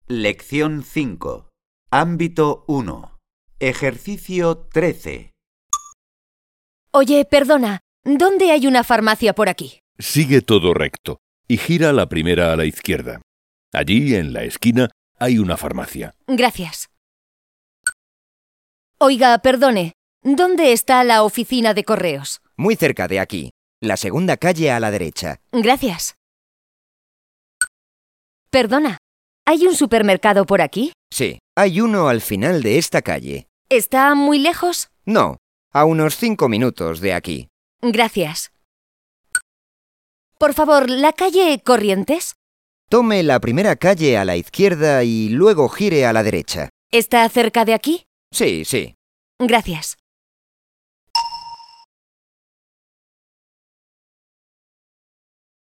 Lección 5. Ámbito 1. Ejercicio 13. Oye, perdona, ¿dónde hay una farmacia por aquí? Sigue todo recto y gira la primera a la izquierda. Allí, en la esquina, hay una farmacia. Gracias. Oiga, perdone, ¿dónde está la oficina de correos? Muy cerca de aquí. La segunda calle a la derecha. Gracias. Perdona, ¿hay un supermercado por aquí? Sí, hay uno al final de esta calle. ¿Está muy lejos? No, a unos 5 minutos de aquí. Gracias. Por favor, ¿la calle Corrientes? Tome la primera calle a la izquierda y luego gire a la derecha. ¿Está cerca de aquí? Sí, sí. Gracias.